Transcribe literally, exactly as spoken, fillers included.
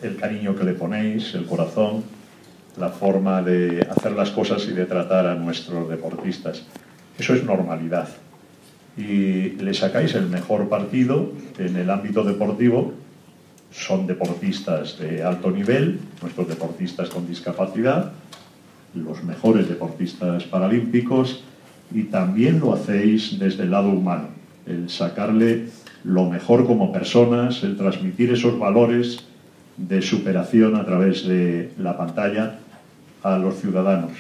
el cariño que le ponéis, el corazón, la forma de hacer las cosas y de tratar a nuestros deportistas. Eso es normalidad. Y le sacáis el mejor partido en el ámbito deportivo. Son deportistas de alto nivel, nuestros deportistas con discapacidad, los mejores deportistas paralímpicos, y también lo hacéis desde el lado humano, el sacarle lo mejor como personas, el transmitir esos valores de superación a través de la pantalla a los ciudadanos.